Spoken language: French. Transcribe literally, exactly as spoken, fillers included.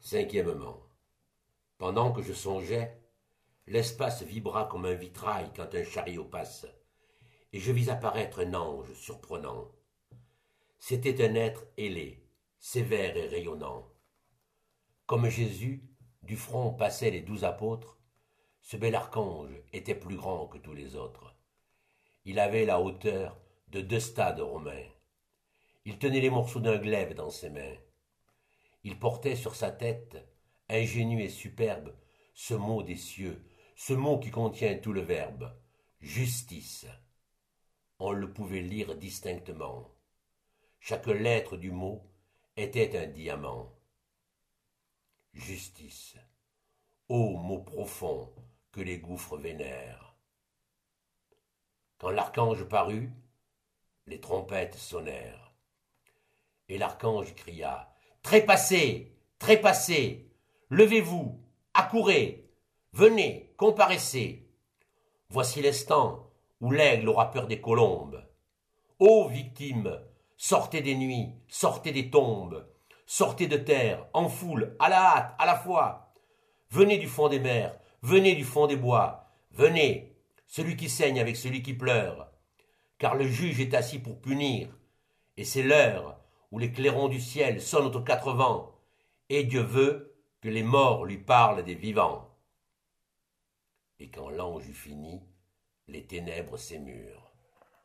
Cinquièmement, pendant que je songeais, l'espace vibra comme un vitrail quand un chariot passe, et je vis apparaître un ange surprenant. C'était un être ailé, sévère et rayonnant. Comme Jésus, du front passaient les douze apôtres, ce bel archange était plus grand que tous les autres. Il avait la hauteur de deux stades romains. Il tenait les morceaux d'un glaive dans ses mains. Il portait sur sa tête, ingénu et superbe, ce mot des cieux, ce mot qui contient tout le verbe, justice. On le pouvait lire distinctement. Chaque lettre du mot était un diamant. Justice. Ô mot profond que les gouffres vénèrent. Quand l'archange parut, les trompettes sonnèrent. Et l'archange cria « Trépassez, trépassez, levez-vous, accourez, venez, comparaissez. Voici l'instant où l'aigle aura peur des colombes. Ô victimes, sortez des nuits, sortez des tombes, sortez de terre, en foule, à la hâte, à la fois. Venez du fond des mers, venez du fond des bois, venez, celui qui saigne avec celui qui pleure. Car le juge est assis pour punir, et c'est l'heure où les clairons du ciel sonnent aux quatre vents, et Dieu veut que les morts lui parlent des vivants. Et quand l'ange eut fini, les ténèbres s'émurent.